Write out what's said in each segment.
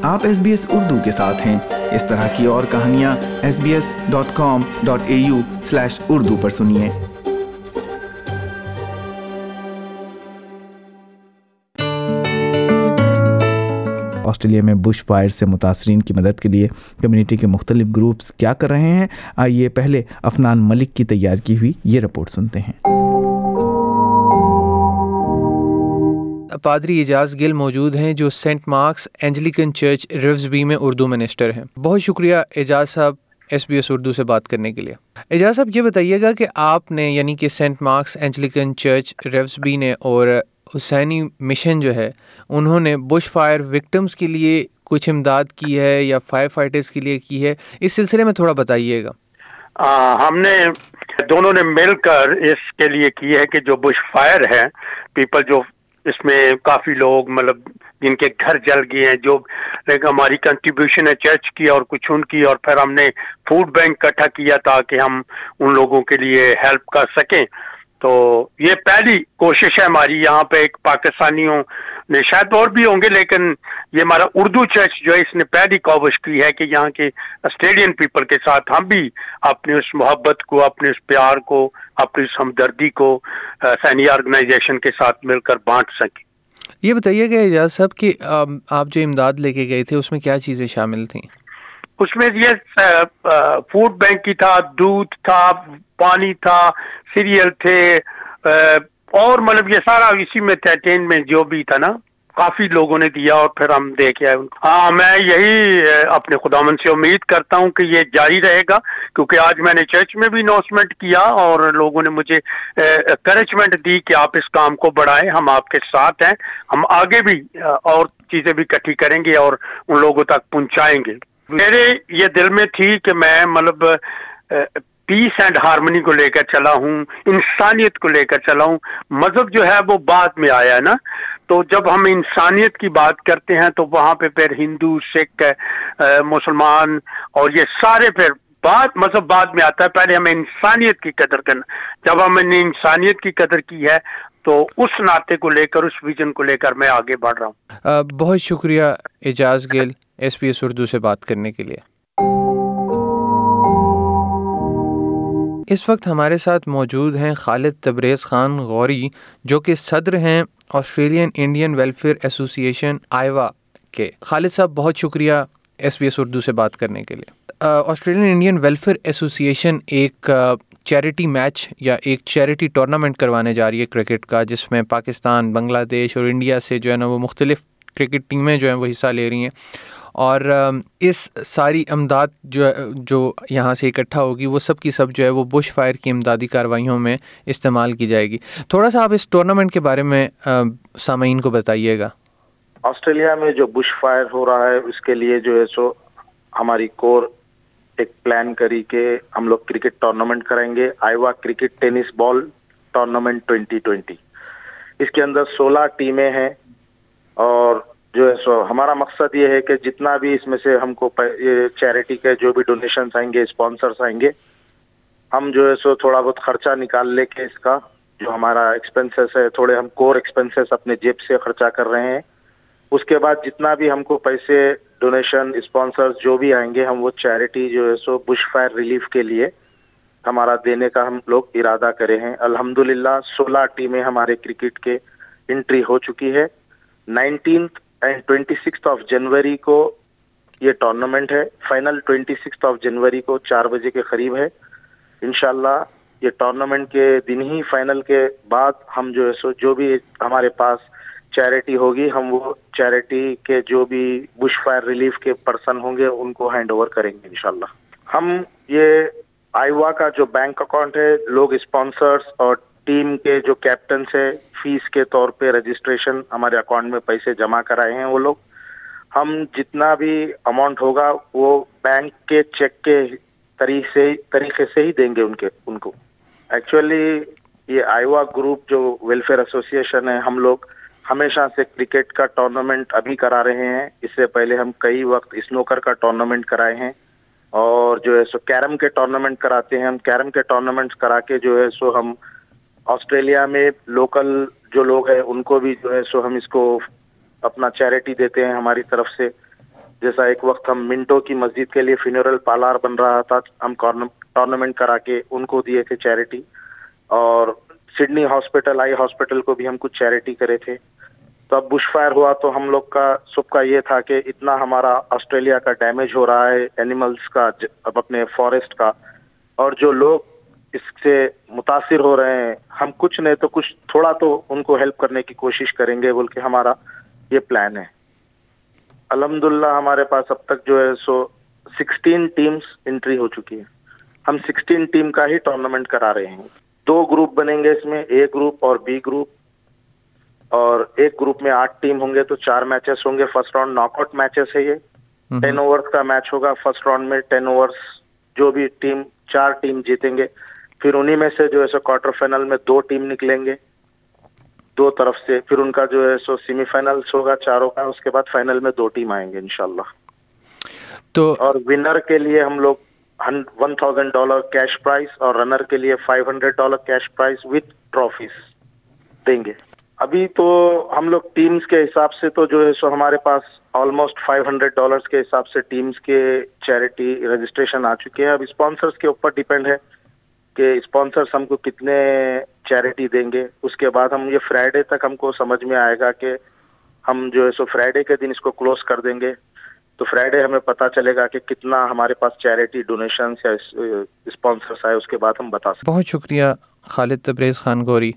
آپ SBS اردو کے ساتھ ہیں۔ اس طرح کی اور کہانیاں sbs.com.au/urdu پر سنیے۔ آسٹریلیا میں بش فائر سے متاثرین کی مدد کے لیے کمیونٹی کے مختلف گروپس کیا کر رہے ہیں، آئیے پہلے افنان ملک کی تیار کی ہوئی یہ رپورٹ سنتے ہیں۔ پادری اعجاز گل موجود ہیں جو Saint Mark's Anglican Church Revesby میں اردو منسٹر ہیں۔ بہت شکریہ اعجاز صاحب SBS اردو سے بات کرنے کے لیے۔ اعجاز صاحب یہ بتائیے گا کہ آپ نے یعنی کہ Saint Mark's Anglican Church Revesby نے اور حسینی مشن جو ہے انہوں نے بش فائر وکٹمز کے لیے کچھ امداد کی ہے یا فائر فائٹرز کے لیے کی ہے، اس سلسلے میں تھوڑا بتائیے گا۔ ہم نے دونوں نے مل کر اس کے لیے کی ہے کہ جو بش فائر ہے پیپل جو اس میں کافی لوگ مطلب جن کے گھر جل گئے ہیں، جو ہماری کنٹریبیوشن ہے چرچ کی اور کچھ ان کی، اور پھر ہم نے فوڈ بینک اکٹھا کیا تاکہ ہم ان لوگوں کے لیے ہیلپ کر سکیں۔ تو یہ پہلی کوشش ہے ہماری یہاں پہ، ایک پاکستانیوں نے شاید اور بھی ہوں گے لیکن یہ ہمارا اردو چرچ جو ہے اس نے پہلی کوشش کی ہے کہ یہاں کے آسٹریلین پیپل کے ساتھ ہم بھی اپنی اس محبت کو، اپنے اس پیار کو، اپنی اس ہمدردی کو سینی آرگنائزیشن کے ساتھ مل کر بانٹ سکیں۔ یہ بتائیے گا اعجاز صاحب کہ آپ جو امداد لے کے گئے تھے اس میں کیا چیزیں شامل تھیں؟ اس میں یہ فوڈ بینک کی تھا، دودھ تھا، پانی تھا، سیریل تھے، اور مطلب یہ سارا اسی میں تھا، ٹین میں جو بھی تھا نا، کافی لوگوں نے دیا اور پھر ہم دے کے آئے۔ ہاں، میں یہی اپنے خداوند سے امید کرتا ہوں کہ یہ جاری رہے گا، کیونکہ آج میں نے چرچ میں بھی اناؤنسمنٹ کیا اور لوگوں نے مجھے انکریجمنٹ دی کہ آپ اس کام کو بڑھائیں، ہم آپ کے ساتھ ہیں، ہم آگے بھی اور چیزیں بھی اکٹھی کریں گے اور ان لوگوں تک پہنچائیں گے۔ میرے یہ دل میں تھی کہ میں مطلب پیس اینڈ ہارمنی کو لے کر چلا ہوں، انسانیت کو لے کر چلا ہوں۔ مذہب جو ہے وہ بعد میں آیا ہے نا، تو جب ہم انسانیت کی بات کرتے ہیں تو وہاں پہ پھر ہندو، سکھ، مسلمان اور یہ سارے پھر مذہب بعد میں آتا ہے، پہلے ہمیں انسانیت کی قدر کرنا۔ جب ہم نے انسانیت کی قدر کی ہے تو اس ناطے کو لے کر، اس ویژن کو لے کر میں آگے بڑھ رہا ہوں۔ بہت شکریہ اعجاز گل SBS اردو سے بات کرنے کے لیے۔ اس وقت ہمارے ساتھ موجود ہیں خالد تبریز خان غوری، جو کہ صدر ہیں آسٹریلین انڈین ویلفیئر ایسوسی ایشن آئیوا کے۔ خالد صاحب بہت شکریہ SBS اردو سے بات کرنے کے لیے۔ آسٹریلین انڈین ویلفیئر ایسوسی ایشن ایک چیریٹی میچ یا ایک چیریٹی ٹورنامنٹ کروانے جا رہی ہے کرکٹ کا، جس میں پاکستان، بنگلہ دیش اور انڈیا سے جو ہے نا وہ مختلف کرکٹ ٹیمیں جو ہیں وہ حصہ لے رہی ہیں، اور اس ساری امداد جو یہاں سے اکٹھا ہوگی وہ سب کی سب جو ہے وہ بش فائر کی امدادی کارروائیوں میں استعمال کی جائے گی۔ تھوڑا سا آپ اس ٹورنامنٹ کے بارے میں سامعین کو بتائیے گا۔ آسٹریلیا میں جو بش فائر ہو رہا ہے اس کے لیے جو ہے سو ہماری کور ایک پلان کری کہ ہم لوگ کرکٹ ٹورنامنٹ کریں گے، آئیوا کرکٹ ٹینس بال ٹورنامنٹ 2020۔ اس کے اندر 16 ٹیمیں ہیں، اور جو ہے سو ہمارا مقصد یہ ہے کہ جتنا بھی اس میں سے ہم کو چیریٹی کے جو بھی ڈونیشنز آئیں گے، اسپانسرز آئیں گے، ہم جو ہے سو تھوڑا بہت خرچہ نکال لے کے اس کا جو ہمارا ایکسپینسز ہے، تھوڑے ہم کور ایکسپینسز اپنے جیب سے خرچہ کر رہے ہیں۔ اس کے بعد جتنا بھی ہم کو پیسے، ڈونیشن، اسپانسرز جو بھی آئیں گے، ہم وہ چیریٹی جو ہے سو بش فائر ریلیف کے لیے ہمارا دینے کا ہم لوگ ارادہ کرے ہیں۔ الحمدللہ 16 ٹیمیں ہمارے کرکٹ کے انٹری ہو چکی ہے۔ 19 اینڈ 26 جنوری کو یہ ٹورنامنٹ ہے، فائنل 26 جنوری کو 4 بجے کے قریب ہے۔ انشاءاللہ یہ ٹورنامنٹ کے دن ہی، فائنل کے بعد ہم جو ہے سو جو بھی ہمارے پاس چیریٹی ہوگی، ہم وہ چیریٹی کے جو بھی بش فائر ریلیف کے پرسن ہوں گے ان کو ہینڈ اوور کریں گے انشاءاللہ۔ ہم یہ آئیوا کا جو بینک اکاؤنٹ ہے، لوگ اسپانسرز اور ٹیم کے جو کیپٹنس ہے، فیس کے طور پہ رجسٹریشن ہمارے اکاؤنٹ میں پیسے جمع کرائے ہیں وہ لوگ۔ ہم جتنا بھی اماؤنٹ ہوگا وہ بینک کے چیک کے طریقے سے ہی دیں گے ان کو۔ ایکچولی یہ آئیوا گروپ جو ویلفیئر ایسوسی ایشن ہے، ہم لوگ ہمیشہ سے کرکٹ کا ٹورنامنٹ ابھی کرا رہے ہیں۔ اس سے پہلے ہم کئی وقت اسنوکر کا ٹورنامنٹ کرائے ہیں، اور جو ہے سو کیرم کے ٹورنامنٹ کراتے ہیں۔ ہم کیرم کے ٹورنامنٹس کرا کے جو ہے سو ہم آسٹریلیا میں لوکل جو لوگ ہیں ان کو بھی جو ہے سو ہم اس کو اپنا چیریٹی دیتے ہیں ہماری طرف سے۔ جیسا ایک وقت ہم منٹو کی مسجد کے لیے فینرل پالار بن رہا تھا، ہم ٹورنامنٹ کرا کے ان کو دیے تھے چیریٹی، اور سڈنی ہاسپٹل آئی ہاسپٹل کو بھی ہم کچھ چیریٹی کرے تھے. تو اب بش فائر ہوا تو ہم لوگ کا سب کا یہ تھا کہ اتنا ہمارا آسٹریلیا کا ڈیمیج ہو رہا ہے اینیملز کا، اب اپنے فارسٹ کا، اور جو لوگ اس سے متاثر ہو رہے ہیں، ہم کچھ نہیں تو کچھ تھوڑا تو ان کو ہیلپ کرنے کی کوشش کریں گے بول کے ہمارا یہ پلان ہے. الحمدللہ ہمارے پاس اب تک جو ہے سو 16 ٹیمز انٹری ہو چکی ہے. ہم 16 ٹیم کا ہی ٹورنامنٹ کرا رہے ہیں. 2 گروپ بنیں گے اس میں، اے گروپ اور بی گروپ، اور ایک گروپ میں 8 ٹیم ہوں گے تو 4 میچز ہوں گے. First round knockout matches ہے، یہ 10 اوورز کا میچ ہوگا. فرسٹ راؤنڈ میں 10 اوورز جو بھی ٹیم 4 ٹیم جیتیں گے، پھر انہی میں سے جو ہے سو کوارٹر فائنل میں 2 ٹیم نکلیں گے 2 طرف سے، پھر ان کا جو ہے سو سیمی فائنلز ہوگا چاروں کا، اس کے بعد فائنل میں 2 ٹیم آئیں گے انشاءاللہ. تو اور ونر کے لیے ہم لوگ $1,000 کیش پرائز اور رنر کے لیے $500 کیش پرائز وتھ ٹرافیز دیں گے. ابھی تو ہم لوگ ٹیمز کے حساب سے تو جو ہے سو ہمارے پاس آلموسٹ $500 کے حساب سے ٹیمز کے چیریٹی رجسٹریشن آ چکے ہیں. اب اسپانسرز کے اوپر ڈیپینڈ ہے کہ اسپانسرز ہم کو کتنے چیریٹی دیں گے. اس کے بعد ہم یہ فرائیڈے تک ہم کو سمجھ میں آئے گا کہ ہم جو ہے سو فرائیڈے کے دن اس کو کلوز کر دیں گے. تو فرائیڈے ہمیں پتا چلے گا کہ کتنا ہمارے پاس چیریٹی ڈونیشنز یا اسپانسرز آئے، اس کے بعد ہم بتا سکتے. بہت شکریہ خالد تبریز خان غوری.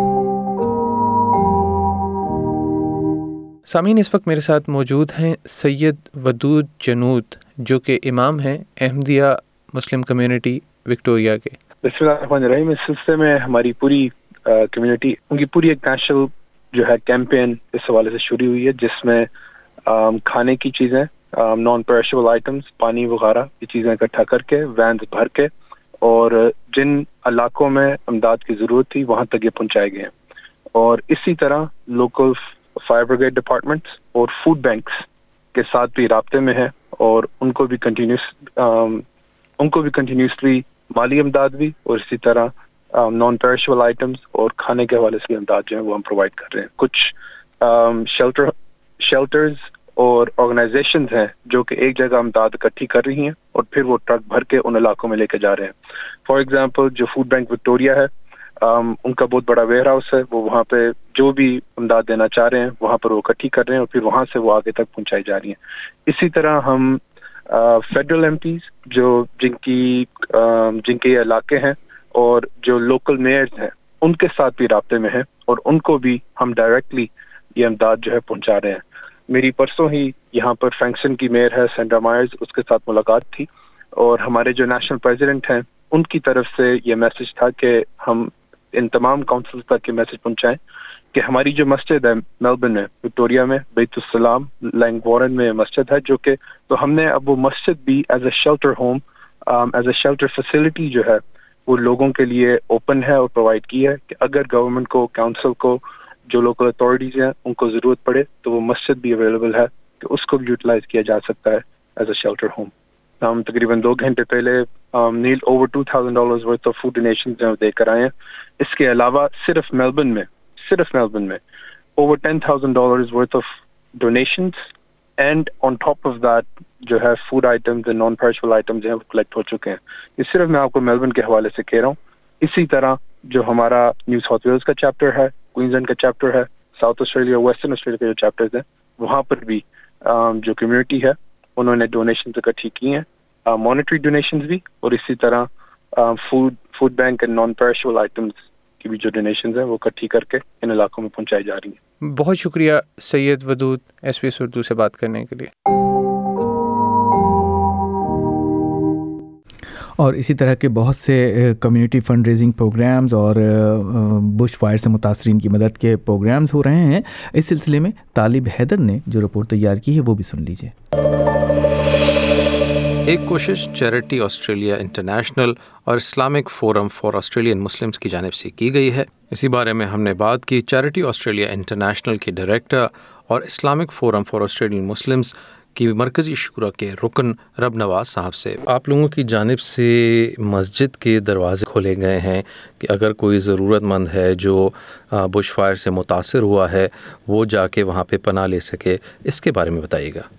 سامعین، اس وقت میرے ساتھ موجود ہیں سید ودود جنود، جو کہ امام ہیں احمدیہ مسلم کمیونٹی وکٹوریا کے. بسم اللہ الرحمن الرحیم. اس سلسلے میں ہماری پوری کمیونٹی، ان کی پوری ایک نیشنل جو ہے کیمپین اس حوالے سے شروع ہوئی ہے، جس میں کھانے کی چیزیں، نان پیرشیبل آئٹمس، پانی وغیرہ یہ چیزیں اکٹھا کر کے وینز بھر کے، اور جن علاقوں میں امداد کی ضرورت تھی وہاں تک یہ پہنچائے گئے ہیں. اور اسی طرح لوکل فائر بریگیڈ ڈپارٹمنٹس اور فوڈ بینکس کے ساتھ بھی رابطے میں ہے، اور ان کو بھی کنٹینیوسلی مالی امداد بھی، اور اسی طرح نان پیرشیبل آئٹمس اور کھانے کے حوالے سے امداد جو ہے وہ ہم پرووائڈ کر رہے ہیں. کچھ شیلٹرز اور آرگنائزیشنز ہیں جو کہ ایک جگہ امداد اکٹھی کر رہی ہیں اور پھر وہ ٹرک بھر کے ان علاقوں میں لے کے جا رہے ہیں. فار ایگزامپل جو فوڈ بینک وکٹوریا ہے، ان کا بہت بڑا ویئر ہاؤس ہے، وہ وہاں پہ جو بھی امداد دینا چاہ رہے ہیں وہاں پر وہ اکٹھی کر رہے ہیں، اور پھر وہاں سے وہ آگے تک پہنچائی جا رہی ہیں. اسی طرح ہم فیڈرل ایم پیز جن کے علاقے ہیں اور جو لوکل میئرز ہیں ان کے ساتھ بھی رابطے میں ہیں، اور ان کو بھی ہم ڈائریکٹلی یہ امداد جو ہے پہنچا رہے ہیں. میری پرسوں ہی یہاں پر فرینکسن کی میئر ہے سینڈرا مائرز، اس کے ساتھ ملاقات تھی، اور ہمارے جو نیشنل پریزیڈنٹ ہیں ان کی طرف سے یہ میسج تھا کہ ہم ان تمام کاؤنسلز تک یہ میسج پہنچائیں کہ ہماری جو مسجد ہے میلبرن میں وکٹوریا میں بیت السلام لینگ وارن میں مسجد ہے، جو کہ تو ہم نے اب وہ مسجد بھی as a shelter home, as a shelter facility جو ہے وہ لوگوں کے لیے اوپن ہے اور پرووائڈ کی ہے کہ اگر گورنمنٹ کو، کاؤنسل کو، جو لوکل اتھارٹیز ہیں ان کو ضرورت پڑے تو وہ مسجد بھی اویلیبل ہے کہ اس کو بھی یوٹیلائز کیا جا سکتا ہے ایز اے شیلٹر ہوم. ہم تقریباً 2 گھنٹے پہلے Neil over $2,000 worth of food donations دے کر آئے ہیں. اس کے علاوہ صرف میلبرن میں over $10,000 worth of donations, and on top of that جو ہے food items and non perishable items ہیں وہ کلیکٹ ہو چکے ہیں. یہ صرف میں آپ کو میلبرن کے حوالے سے کہہ رہا ہوں. اسی طرح جو ہمارا نیو ساؤتھ ویلز کا چیپٹر ہے، کوئنزلینڈ کا چیپٹر ہے، ساؤتھ آسٹریلیا، ویسٹرن آسٹریلیا کے جو چیپٹرز ہیں وہاں پر بھی جو کمیونٹی ہے انہوں نے ڈونیشنز اکٹھی کی ہیں، مانیٹری ڈونیشنز بھی، اور اسی طرح food bank and non perishable items کی بھی جو ڈونیشنز ہیں وہ اکٹھی کر کے ان علاقوں میں پہنچائی جا رہی ہیں. بہت شکریہ سید ودود SBS اردو سے بات کرنے کے لیے. اور اسی طرح کے بہت سے کمیونٹی فنڈ ریزنگ پروگرامز اور بش فائر سے متاثرین کی مدد کے پروگرامز ہو رہے ہیں. اس سلسلے میں طالب حیدر نے جو رپورٹ تیار کی ہے وہ بھی سن لیجیے. ایک کوشش چیریٹی آسٹریلیا انٹرنیشنل اور Islamic Forum for Australian Muslims کی جانب سے کی گئی ہے. اسی بارے میں ہم نے بات کی چیریٹی آسٹریلیا انٹرنیشنل کے ڈائریکٹر اور Islamic Forum for Australian Muslims کی مرکزی شورا کے رکن رب نواز صاحب سے. آپ لوگوں کی جانب سے مسجد کے دروازے کھولے گئے ہیں کہ اگر کوئی ضرورت مند ہے جو بش فائر سے متاثر ہوا ہے وہ جا کے وہاں پہ پناہ لے سکے، اس کے بارے میں بتائیے گا.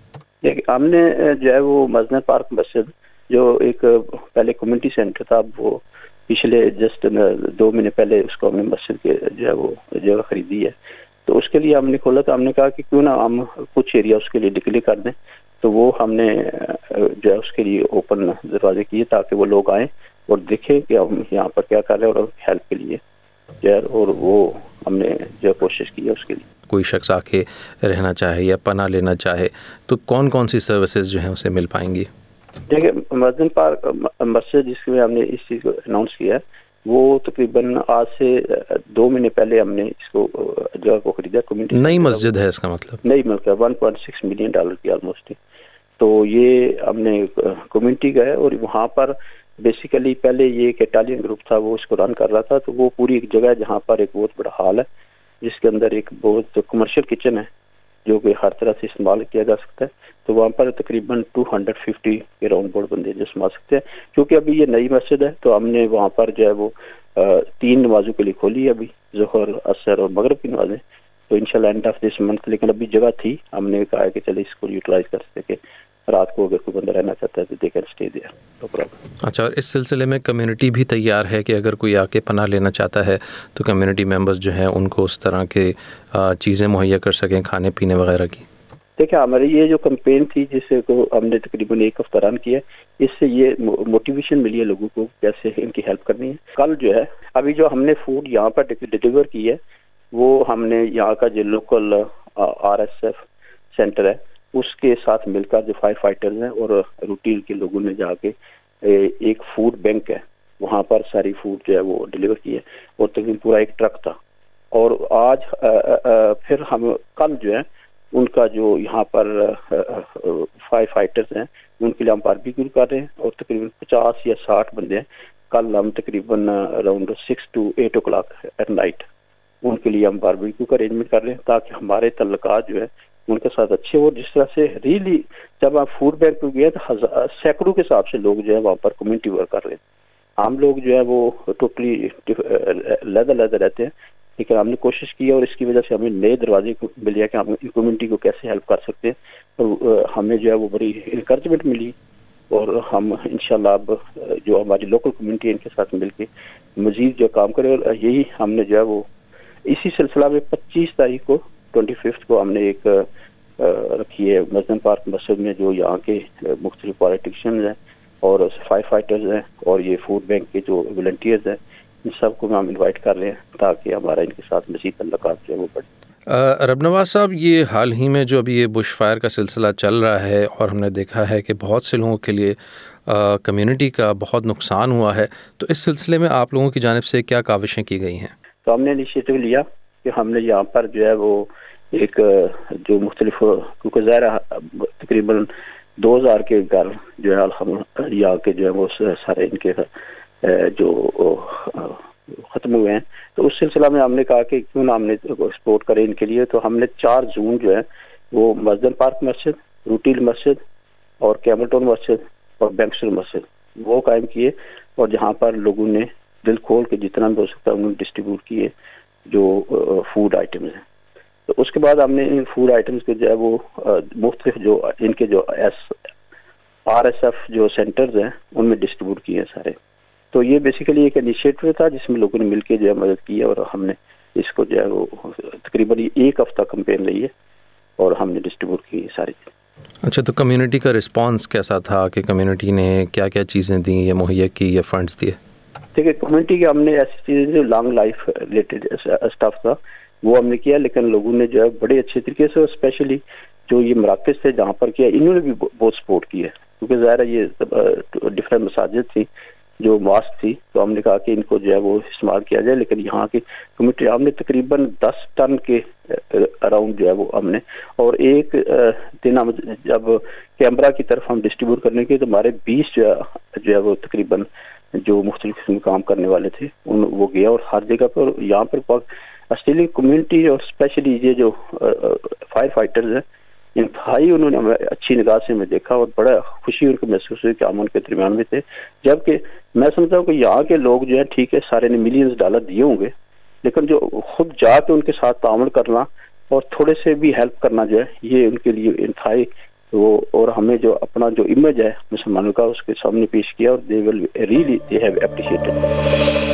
ہم نے جو ہے وہ مزن پارک مسجد جو ایک پہلے کمیونٹی سینٹر تھا، اب وہ پچھلے جسٹ 2 مہینے پہلے اس کو ہم نے مسجد کے جو ہے وہ جگہ خریدی ہے، تو اس کے لیے ہم نے کھولا تھا. ہم نے کہا کہ کیوں نہ ہم کچھ ایریا اس کے لیے ڈکلیئر کر دیں، تو وہ ہم نے جو ہے اس کے لیے اوپن دروازے کیے تاکہ وہ لوگ آئیں اور دیکھیں کہ ہم یہاں پر کیا کر رہے ہیں اور ہیلپ کے لیے جو ہے، اور وہ ہم نے جو کوشش کی ہے اس کے لیے. کوئی شخص آ کے رہنا چاہے یا پناہ لینا چاہے تو کون کون سی سروسز جو ہیں اسے مل پائیں گی؟ دیکھیں مزن پارک مسجد جس میں ہم نے اس چیز کو اناؤنس کیا ہے، وہ تقریباً آج سے 2 مہینے پہلے ہم نے اس کو جگہ کو خریدا. کمیونٹی نئی مسجد ہے اس کا مطلب؟ نئی مسجد $1.6 ملین کی آلموسٹ. تو یہ ہم نے کمیونٹی کا ہے، اور وہاں پر بیسیکلی پہلے یہ ایک اٹالین گروپ تھا، وہ اس کو رن کر رہا تھا. تو وہ پوری ایک جگہ ہے جہاں پر ایک بہت بڑا ہال ہے جس کے اندر ایک بہت کمرشل کچن ہے جو کہ ہر طرح سے استعمال کیا جا سکتا ہے. تو وہاں پر تقریباً 250 کے راؤنڈ بورڈ بندے جو سما سکتے ہیں. کیونکہ ابھی یہ نئی مسجد ہے تو ہم نے وہاں پر جو ہے وہ 3 نمازوں کے لیے کھولی ہے، ابھی ظہر، عصر اور مغرب کی نمازیں. تو انشاءاللہ اینڈ آف دس منتھ، لیکن ابھی جگہ تھی، ہم نے کہا کہ چلے اس کو یوٹیلائز کر سکے، رات کو اگر کوئی بندہ رہنا چاہتا ہے تو they can stay there, no problem. اچھا، اور اس سلسلے میں کمیونٹی بھی تیار ہے کہ اگر کوئی آ کے پناہ لینا چاہتا ہے تو کمیونٹی ممبرز جو ہیں ان کو اس طرح کے چیزیں مہیا کر سکیں، کھانے پینے وغیرہ کی؟ دیکھیں ہماری یہ جو کمپین تھی جس کو ہم نے تقریباً 1 ہفتہ رن کیا، اس سے یہ موٹیویشن ملی ہے لوگوں کو کیسے ان کی ہیلپ کرنی ہے. کل جو ہے ابھی جو ہم نے فوڈ یہاں پر ڈلیور کی ہے، وہ ہم نے یہاں کا جو لوکل RSF سینٹر ہے اس کے ساتھ مل کر جو فائر فائٹرز ہیں اور روٹیل کے لوگوں نے جا کے ایک فوڈ بینک ہے وہاں پر ساری فوڈ جو ہے وہ ڈلیور کی ہے، اور تقریباً پورا ایک ٹرک تھا. اور آج پھر ہم کل جو ہے ان کا جو یہاں پر فائر فائٹرز ہیں ان کے لیے ہم باربیکیو کر رہے ہیں، اور تقریباً 50 یا 60 بندے ہیں. کل ہم تقریباً around 6 to 8 o'clock at night ان کے لیے ہم باربیکیو کا ارینجمنٹ کر رہے ہیں تاکہ ہمارے تعلقات جو ہے ان کے ساتھ اچھے ہو. جس طرح سے ریلی جب آپ فوڈ بینک پہ گئے تو سینکڑوں کے حساب سے لوگ جو ہے وہاں پر کمیونٹی ورک کر رہے ہیں. ہم لوگ جو ہے وہ ٹوٹلی علیحدہ رہتے ہیں، لیکن ہم نے کوشش کی ہے اور اس کی وجہ سے ہمیں نئے دروازے مل گیا کہ ہم کمیونٹی کو کیسے ہیلپ کر سکتے ہیں. اور ہمیں جو ہے وہ بڑی انکریجمنٹ ملی، اور ہم انشاءاللہ اب جو ہماری لوکل کمیونٹی ہے ان کے ساتھ مل کے مزید جو کام کرے. اور یہی ہم نے جو ہے وہ اسی سلسلہ میں 25 تاریخ کو 25 کو ہم نے ایک رکھی ہے مزن پارک مسجد میں، جو یہاں کے مختلف پالیٹیشینز ہیں اور فائر فائٹرز ہیں اور یہ فوڈ بینک کے جو والنٹیئرز ہیں، ان سب کو ہم انوائٹ کر رہے ہیں تاکہ ہمارا ان کے ساتھ مزید تعلقات جو ہے وہ بڑھے. رب نواز صاحب، یہ حال ہی میں جو ابھی یہ بش فائر کا سلسلہ چل رہا ہے اور ہم نے دیکھا ہے کہ بہت سے لوگوں کے لیے کمیونٹی کا بہت نقصان ہوا ہے، تو اس سلسلے میں آپ لوگوں کی جانب سے کیا کاوشیں کی گئی ہیں؟ تو ہم نے انیشیٹو لیا کہ ہم نے یہاں پر جو ہے وہ ایک جو مختلف، کیونکہ ظاہر تقریباً 2000 کے گھر جو ہے یہاں کے جو ہے وہ سارے ان کے جو ختم ہوئے ہیں، تو اس سلسلہ میں ہم نے کہا کہ کیوں نہ ہم نے سپورٹ کرے ان کے لیے. تو ہم نے 4 زون جو ہے وہ مزدن پارک مسجد، روٹیل مسجد اور کیمل ٹاؤن مسجد اور بینکسٹر مسجد وہ قائم کیے، اور جہاں پر لوگوں نے دل کھول کے جتنا بھی ہو سکتا ہے انہوں نے ڈسٹریبیوٹ کیے جو فوڈ آئٹمز ہیں. تو اس کے بعد ہم نے ان فوڈ آئٹمز کے جو ہے وہ مختلف جو ان کے جو RSF جو سینٹرز ہیں ان میں ڈسٹریبیوٹ کیے ہیں سارے. تو یہ بیسیکلی ایک انیشیٹو تھا جس میں لوگوں نے مل کے جو ہے مدد کی ہے، اور ہم نے اس کو جو ہے وہ تقریباً 1 ہفتہ کمپین رہی ہے اور ہم نے ڈسٹریبیوٹ کی ساری چیزیں. اچھا، تو کمیونٹی کا رسپانس کیسا تھا کہ کمیونٹی نے کیا کیا چیزیں دیں یا مہیا کی یا فنڈز دیے؟ دیکھیے کمیونٹی کے ہم نے ایسی چیزیں جو لانگ لائف ریلیٹڈ اسٹاف تھا وہ ہم نے کیا، لیکن لوگوں نے جو ہے بڑے اچھے طریقے سے، اسپیشلی جو یہ مراکز تھے جہاں پر کیا انہوں نے بھی بہت سپورٹ کی ہے، کیونکہ ظاہر ہے یہ ڈفرینٹ مساجد تھیں جو ماسک تھی، تو ہم نے کہا کہ ان کو جو ہے وہ استعمال کیا جائے. لیکن یہاں کی کمیونٹی ہم نے تقریباً 10 ٹن کے اراؤنڈ جو ہے وہ ہم نے، اور ایک دن ہم جب کیمرہ کی طرف ہم ڈسٹریبیوٹ کرنے کے تو ہمارے 20 جو ہے وہ تقریباً جو مختلف قسم کام کرنے والے تھے وہ گیا، اور ہر جگہ پر یہاں پر آسٹریلین کمیونٹی اور اسپیشلی یہ جو فائر فائٹرز ہیں انتہائی انہوں نے ہمیں اچھی نگاہ سے میں دیکھا، اور بڑا خوشی ان کو محسوس ہوئی کہ ہم ان کے درمیان میں تھے. جبکہ میں سمجھتا ہوں کہ یہاں کے لوگ جو ہیں ٹھیک ہے سارے نے $ملینز دیے ہوں گے، لیکن جو خود جا کے ان کے ساتھ تعامل کرنا اور تھوڑے سے بھی ہیلپ کرنا جو ہے یہ ان کے لیے انتہائی وہ اور ہمیں جو اپنا جو امیج ہے مسلمانوں کا اس کے سامنے پیش کیا اور they have appreciated.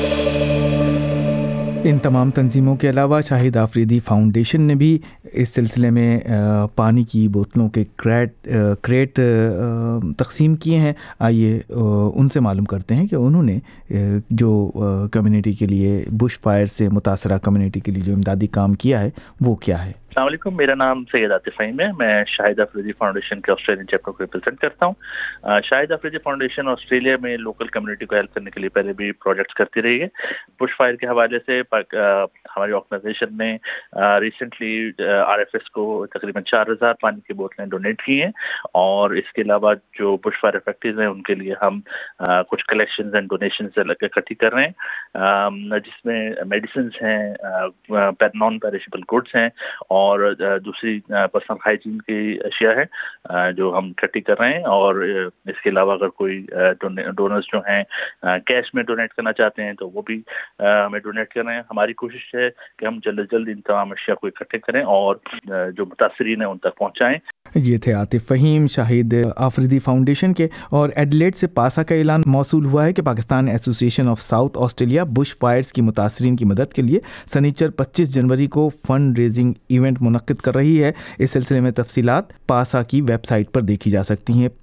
ان تمام تنظیموں کے علاوہ شاہد آفریدی فاؤنڈیشن نے بھی اس سلسلے میں پانی کی بوتلوں کے کریٹ تقسیم کیے ہیں. آئیے ان سے معلوم کرتے ہیں کہ انہوں نے جو کمیونٹی کے لیے بش فائر سے متاثرہ کمیونٹی کے لیے جو امدادی کام کیا ہے وہ کیا ہے. السلام علیکم، میرا نام سید عاطف فہیم ہے. میں شاہد آفریدی فاؤنڈیشن کے آسٹریلین چیپٹر کو ریپرزینٹ کرتا ہوں. شاہد آفریدی فاؤنڈیشن آسٹریلیا میں لوکل کمیونٹی کو ہیلپ کرنے کے لیے پہلے بھی پروجیکٹس کرتی رہی ہے. بش فائر کے حوالے سے ہماری آرگنائزیشن نے ریسنٹلی RFS کو تقریباً 4000 پانی کی بوتلیں ڈونیٹ کی ہیں، اور اس کے علاوہ جو بش فائر افیکٹیز ہیں ان کے لیے ہم کچھ کلیکشنز اینڈ ڈونیشنز اکٹھی کر رہے ہیں، جس میں میڈیسنز ہیں، نان پیریشیبل گڈس ہیں، اور دوسری پرسنل ہائیجین کی اشیاء ہے جو ہم اکٹھی کر رہے ہیں. اور اس کے علاوہ اگر کوئی ڈونرز جو ہیں کیش میں ڈونیٹ کرنا چاہتے ہیں تو وہ بھی ہمیں ڈونیٹ کر رہے ہیں. ہماری کوشش ہے کہ ہم جلد از جلد ان تمام اشیاء کو اکٹھے کریں اور جو متاثرین ہیں ان تک پہنچائیں. یہ تھے عاطف فہیم شاہد آفریدی فاؤنڈیشن کے. اور ایڈلیڈ سے پاسا کا اعلان موصول ہوا ہے کہ Pakistan Association of South Australia bush fires کی متاثرین کی مدد کے لیے سنیچر 25 جنوری کو فنڈ ریزنگ ایونٹ منعقد کر رہی ہے. اس سلسلے میں تفصیلات پاسا کی ویب سائٹ پر دیکھی جا سکتی ہیں،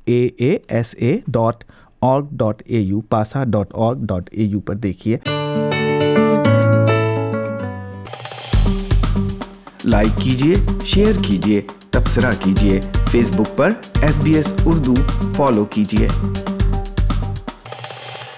paasa.org.au pasa.org.au پر دیکھیے. لائک کیجیے، شیئر کیجیے، تبصرہ کیجیے. فیس بک پر SBS اردو فالو کیجیے.